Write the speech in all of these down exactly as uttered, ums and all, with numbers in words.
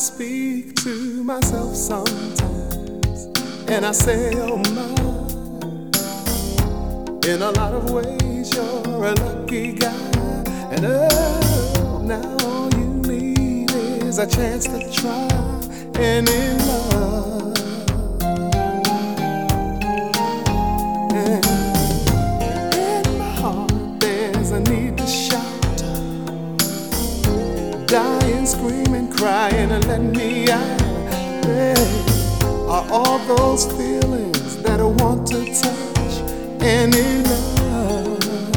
speak to myself sometimes, and I say, oh my, in a lot of ways you're a lucky guy, and oh, now all you need is a chance to try and in love. And in my heart there's a need to shout, dying, screaming, crying, and let me out. Hey, are all those feelings that I want to touch and in love.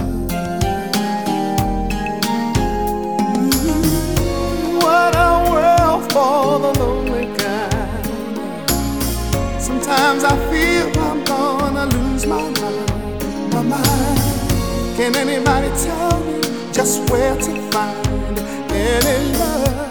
Ooh, what a world for the lonely kind. Sometimes I feel I'm gonna lose my mind, my mind. Can anybody tell me just where to find any love?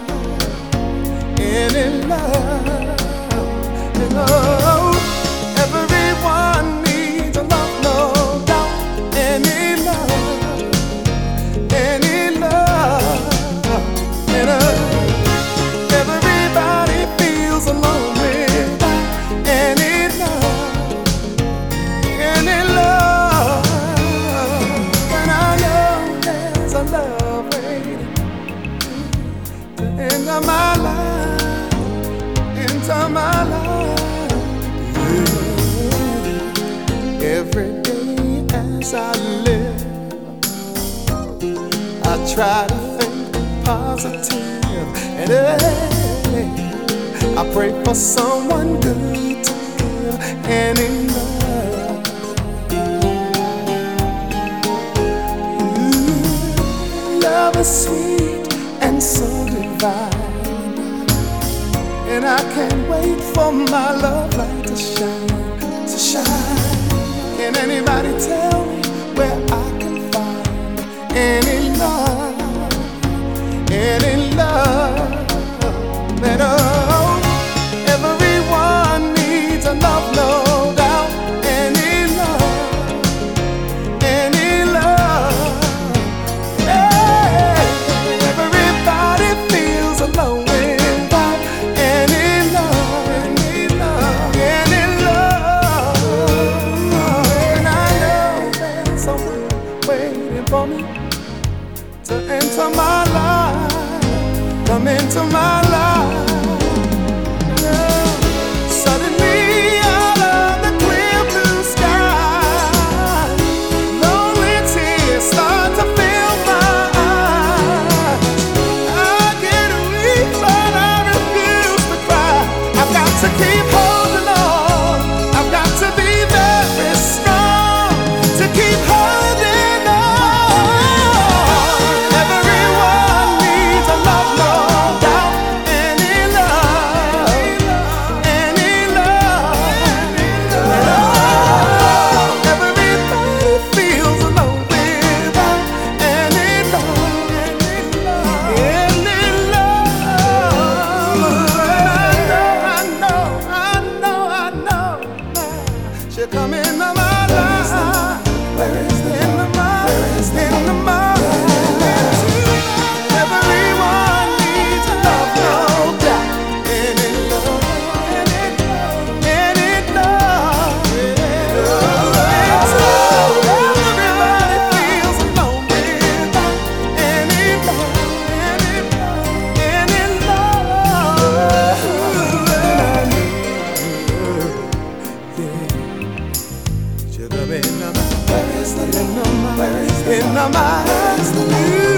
In love, in love, everyone needs a love, no doubt. Any love, any love, and uh, everybody feels alone without any love, any love. And I know there's a love waiting to end of my life. Into my life, yeah. Every day as I live, I try to think positive, and hey, I pray for someone good to give and in love. Ooh, love is sweet and so divine, and I can't wait for my love light to shine, to shine. Can anybody tell me where I can find any love, any love? That oh, everyone needs a love, no doubt. Any love, any love. Hey, everybody feels alone. For me to enter my life, come into my life. Yeah. Suddenly out of the clear blue sky, lonely tears start to fill my eyes. I get weak but I refuse to cry. I've got to keep holding on, I've got to be very strong to keep holding. Come into my life. Where is the in the mind? Where is the in the mind? Everyone needs a love, no doubt. Any love, any love, any love. Everybody feels alone without any love, any love, any love. Where is the in the mind? Where is the in the mind?